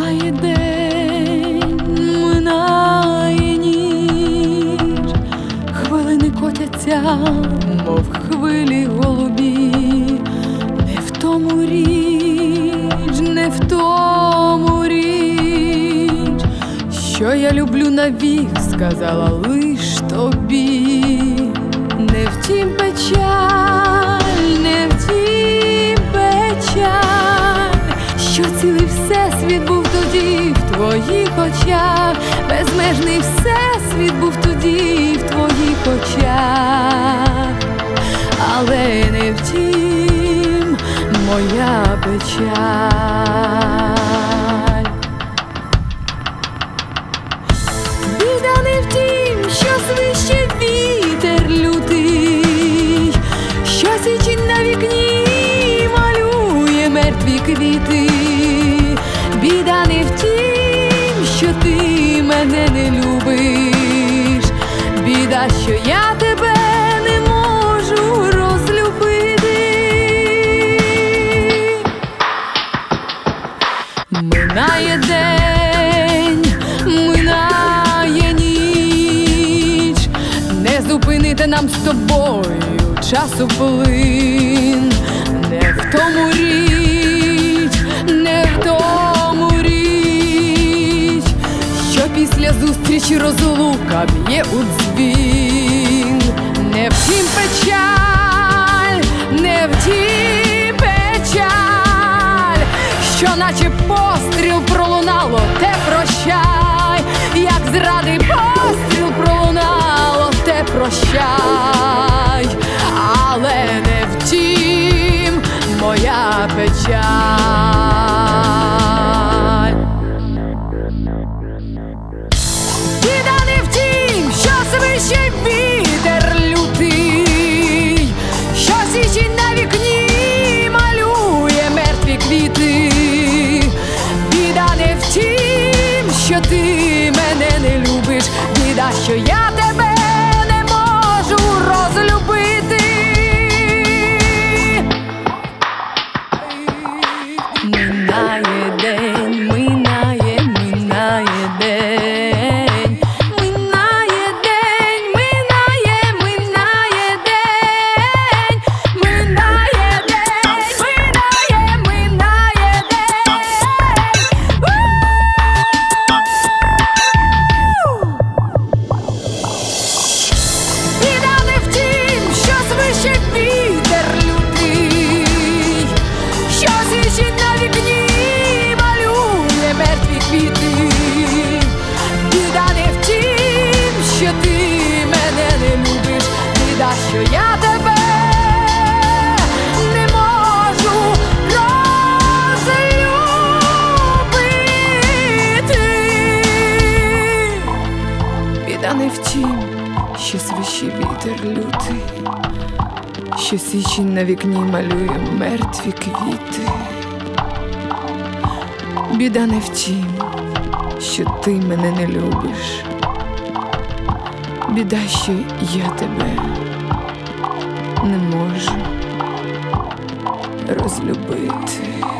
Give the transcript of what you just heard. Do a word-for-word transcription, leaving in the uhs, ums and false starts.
Минає день, минає ніч, хвилини котяться, мов хвилі голубі. Не в тому річ, не в тому річ, що я люблю навік, сказала лиш тобі. Не втім печаль, не втім печаль, що цілий всесвіт був тоді в твоїх очах, безмежний всесвіт був тоді в твоїх очах, але не втім моя печаль. Біда не втім, що свищить вітер лютий, що січень на вікні малює мертві квіти. Біда не втім, що ти мене не любиш, біда, що я тебе не можу розлюбити. Минає день, минає ніч, не зупинити нам з тобою часу плин. Не в тому річ, не в тому річ, що після зустрічі розлука б'є у дзвін. Не втім печаль, не втім печаль, що наче постріл пролунало, те прощай, як зради постріл пролунало, те прощай, але не втім моя печаль. Біда не втім, що свищить вітер лютий, що січень на вікні малює мертві квіти. Біда не втім, що ти мене не любиш, біда, що я тебе не можу розлюбити. Минає день, минає, минає день, минає день, минає, минає день, минає день, минає, минає день. Біда не втім, що свищить вітер лютий, що січень на вікні малює мертві квіти. Біда не втім, що ти мене не любиш, біда, що я тебе не можу розлюбити. Біда не втім, що свищить вітер лютий, що січень на вікні малює мертві квіти. Біда не втім, що ти мене не любиш, біда, що я тебе не можу розлюбити.